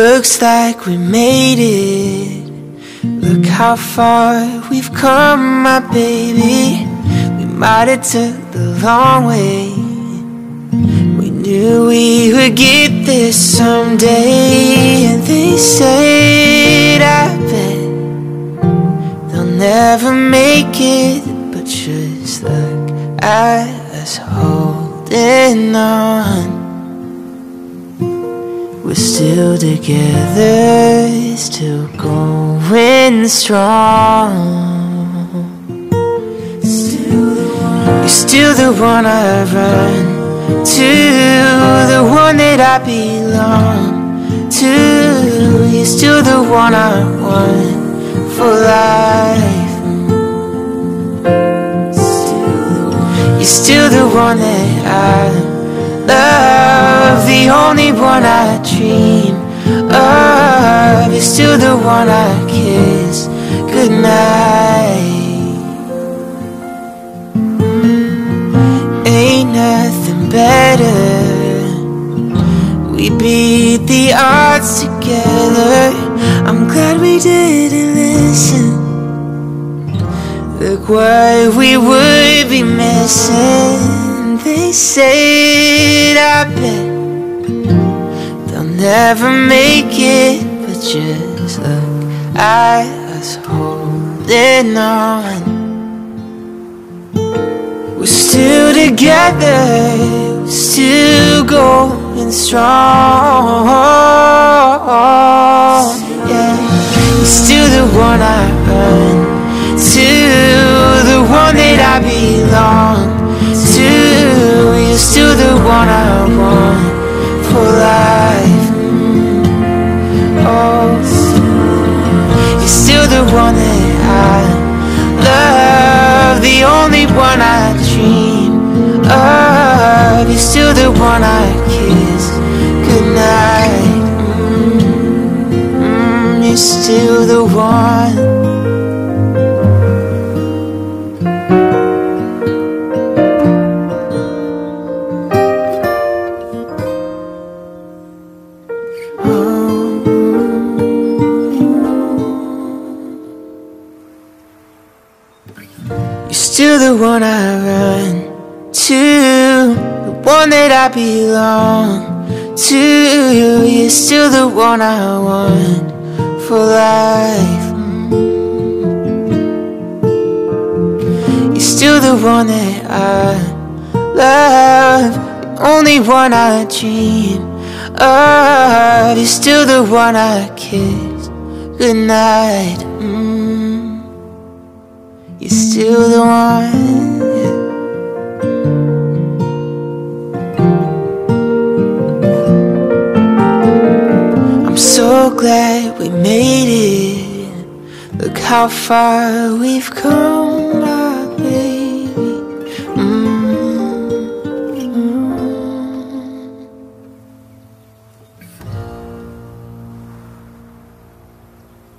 Looks like we made it. Look how far we've come, my baby. We might have took the long way. We knew we would get there someday. And they said, I bet they'll never make it. But just look at us holding on. We're still together, still going strong. You're still the one I run to, the one that I belong to. You're still the one I want for life. You're still the one that I love, the only one I dream of. You're still the one I kiss goodnight. Ain't nothing better. We beat the odds together. I'm glad we didn't listen. Look what we would be missing. They said, I bet they'll never make it. But just look at us holding on. We're still together, we're still going strong. Yeah. You're still the one I run to, the one that I belong to. You're still the one I want for life. Oh, you're still the one that I love, the only one I dream of. You're still the one I kiss goodnight. You're still the one. You're still the one I run to, the one that I belong to. You're still the one I want for life. You're still the one that I love, the only one I dream of. You're still the one I kiss goodnight. You're still the one. I'm so glad we made it. Look how far we've come.